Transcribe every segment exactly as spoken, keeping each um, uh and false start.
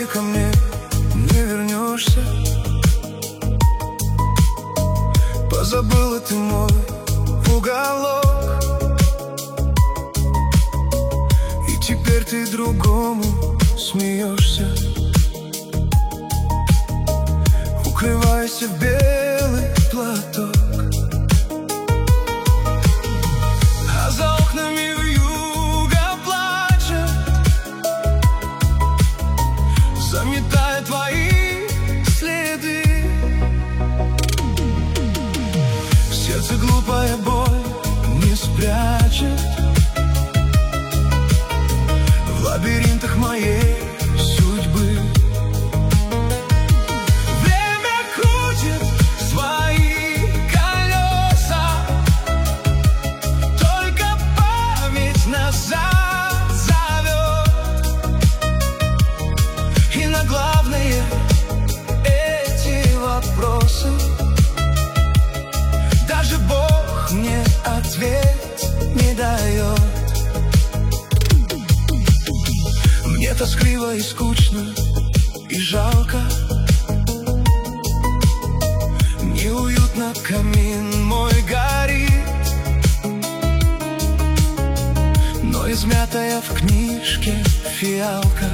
ты ко мне не вернешься. Позабыла ты мой уголок, и теперь ты другому смеешься, укрывайся в белый платок. А за окнами вьюга плачет, заметая твои следы. Сердце глупая боль не спрячет в лабиринтах моей судьбы. Время крутит свои колеса, только память назад зовет. И на главные эти вопросы даже Бог мне ответ не дает. Мне тоскливо и скучно, и жалко, неуютно камин мой горит, но измятая в книжке фиалка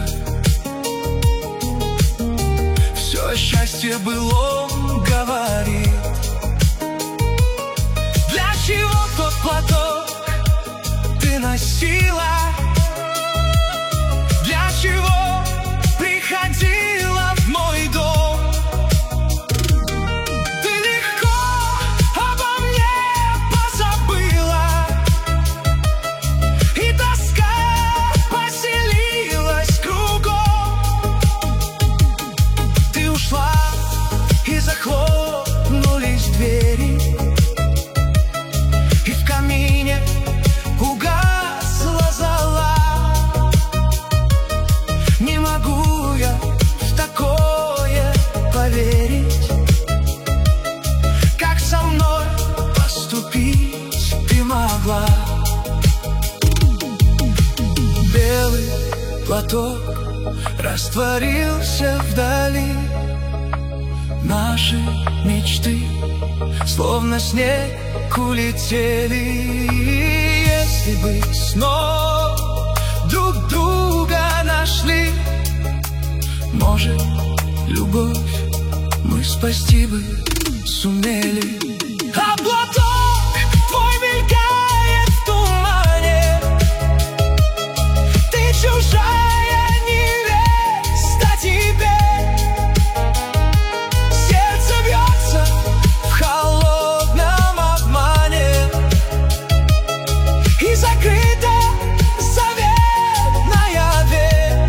все о счастье былом говорит. Для чего тот платок ты носила? Для чего приходила в мой дом? Ты легко обо мне позабыла, и тоска поселилась кругом. Ты ушла, и захлопнулись двери, и в камине угасла зола. Не могу я в такое поверить. Как со мной поступить ты могла? Белый платок растворился вдали, наши мечты словно снег улетели. Если бы снова друг друга нашли, может, любовь мы спасти бы сумели. А платок твой мелькает в тумане, ты чужая невеста теперь. Сердце бьется в холодном обмане, и закрыта заветная дверь.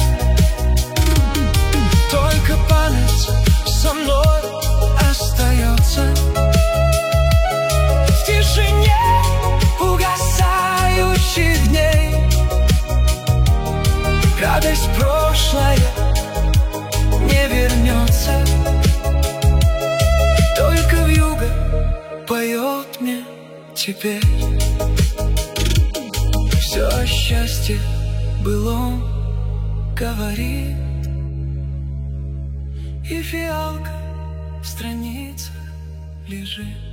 Только память со мной остается в тишине угасающих дней. Радость прошлая не вернется, только вьюга поет мне теперь. Все о счастье былом говорит, и фиалка в страницах лежит.